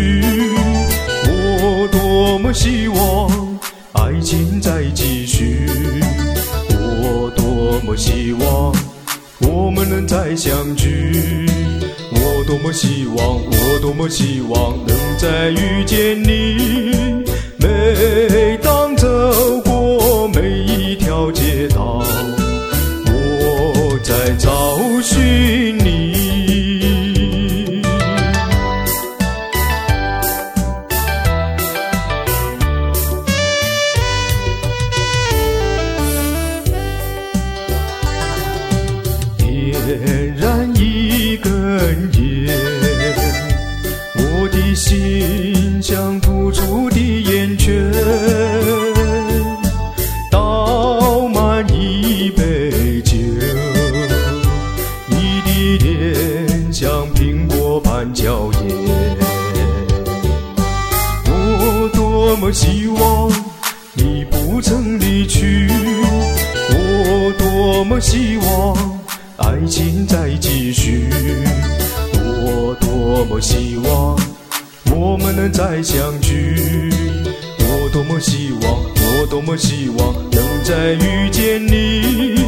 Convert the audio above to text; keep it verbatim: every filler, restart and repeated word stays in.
续。我多么希望爱情再继续，我多么希望我们能再相聚。我多么希望，我多么希望能再遇见你。每当走过每一条街道，我在找寻你。点燃一根烟，我的心像突出的烟圈，倒满一杯酒，你的脸像苹果般娇艳。我多么希望你不曾离去，我多么希望爱情再继续，我多么希望我们能再相聚。我多么希望，我多么希望能再遇见你。